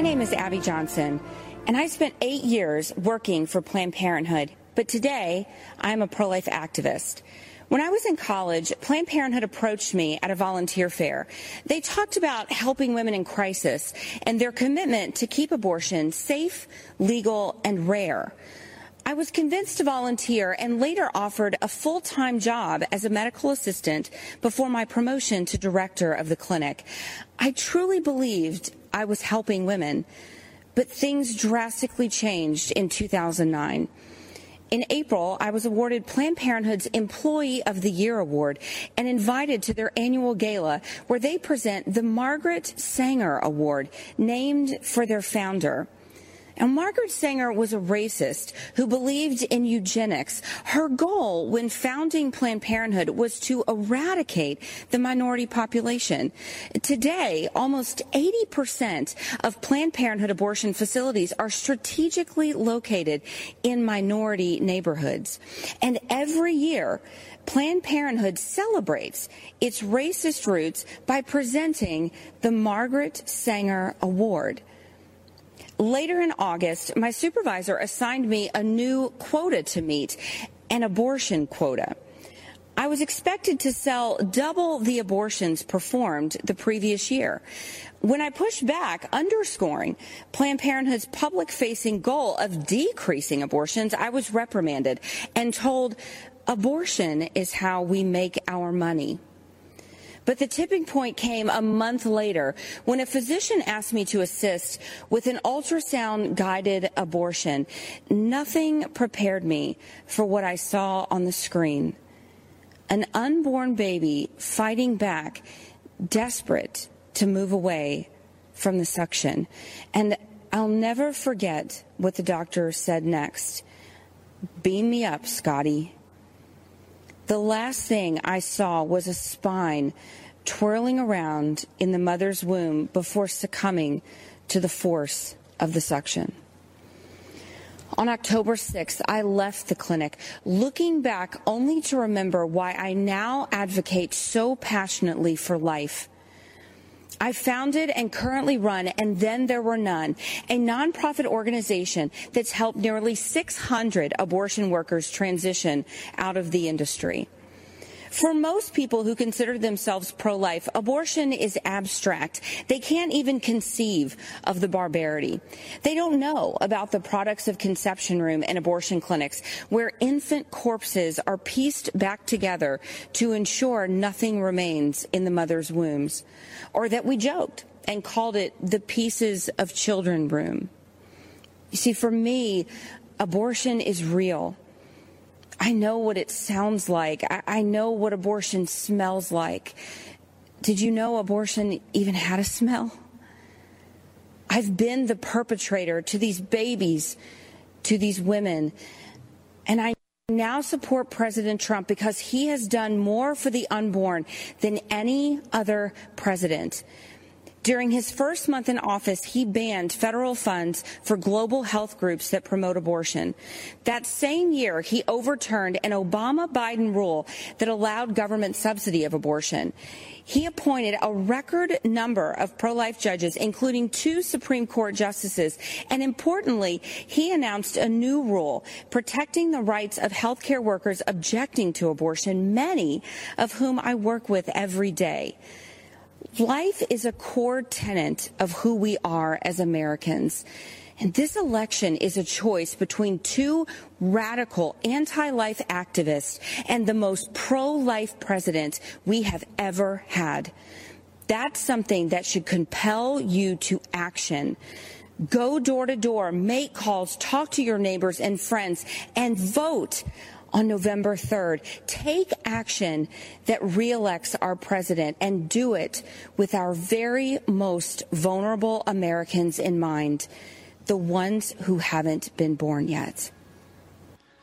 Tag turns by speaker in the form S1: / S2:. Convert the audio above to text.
S1: My name is Abby Johnson, and I spent 8 years working for Planned Parenthood, but today I'm a pro-life activist. When I was in college, Planned Parenthood approached me at a volunteer fair. They talked about helping women in crisis and their commitment to keep abortion safe, legal, and rare. I was convinced to volunteer and later offered a full-time job as a medical assistant before my promotion to director of the clinic. I truly believed I was helping women, but things drastically changed in 2009. In April, I was awarded Planned Parenthood's Employee of the Year Award and invited to their annual gala where they present the Margaret Sanger Award, named for their founder. And Margaret Sanger was a racist who believed in eugenics. Her goal when founding Planned Parenthood was to eradicate the minority population. Today, almost 80% of Planned Parenthood abortion facilities are strategically located in minority neighborhoods. And every year, Planned Parenthood celebrates its racist roots by presenting the Margaret Sanger Award. Later in August, my supervisor assigned me a new quota to meet, an abortion quota. I was expected to sell double the abortions performed the previous year. When I pushed back, underscoring Planned Parenthood's public-facing goal of decreasing abortions, I was reprimanded and told, "Abortion is how we make our money." But the tipping point came a month later when a physician asked me to assist with an ultrasound-guided abortion. Nothing prepared me for what I saw on the screen. An unborn baby fighting back, desperate to move away from the suction. And I'll never forget what the doctor said next. "Beam me up, Scotty." The last thing I saw was a spine twirling around in the mother's womb before succumbing to the force of the suction. On October 6th, I left the clinic, looking back only to remember why I now advocate so passionately for life. I founded and currently run And Then There Were None, a nonprofit organization that's helped nearly 600 abortion workers transition out of the industry. For most people who consider themselves pro-life, abortion is abstract. They can't even conceive of the barbarity. They don't know about the products of conception room and abortion clinics where infant corpses are pieced back together to ensure nothing remains in the mother's wombs, or that we joked and called it the pieces of children room. You see, for me, abortion is real. I know what it sounds like. I know what abortion smells like. Did you know abortion even had a smell? I've been the perpetrator to these babies, to these women, and I now support President Trump because he has done more for the unborn than any other president. During his first month in office, he banned federal funds for global health groups that promote abortion. That same year, he overturned an Obama-Biden rule that allowed government subsidy of abortion. He appointed a record number of pro-life judges, including 2 Supreme Court justices. And importantly, he announced a new rule protecting the rights of healthcare workers objecting to abortion, many of whom I work with every day. Life is a core tenet of who we are as Americans. And this election is a choice between 2 radical anti-life activists and the most pro-life president we have ever had. That's something that should compel you to action. Go door to door, make calls, talk to your neighbors and friends, and vote on November 3rd. Take action that reelects our president, and do it with our very most vulnerable Americans in mind, the ones who haven't been born yet.